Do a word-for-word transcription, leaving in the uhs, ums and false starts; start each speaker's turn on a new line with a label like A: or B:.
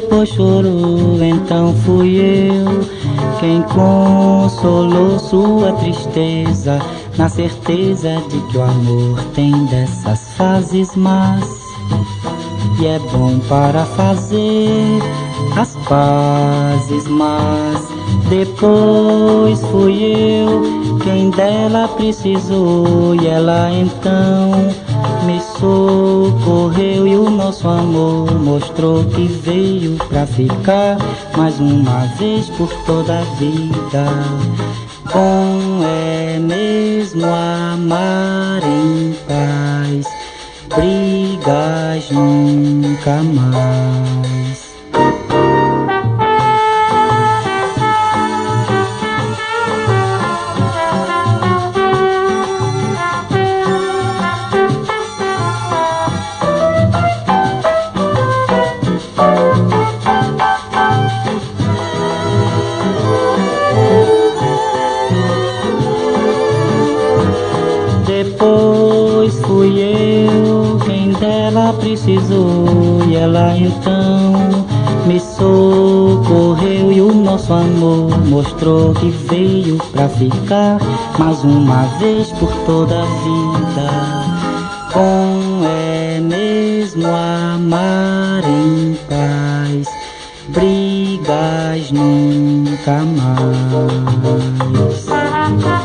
A: depois chorou, então fui eu quem consolou sua tristeza, na certeza de que o amor tem dessas fases más, e é bom para fazer as pazes, mas depois fui eu quem dela precisou, e ela então me socorreu, e o nosso amor mostrou que veio pra ficar mais uma vez por toda a vida. Bom é mesmo amar em paz, brigas nunca mais. Depois fui eu quem dela precisou, e ela então me socorreu, e o nosso amor mostrou que veio pra ficar mais uma vez por toda a vida. Bom é mesmo amar em paz, brigas nunca mais.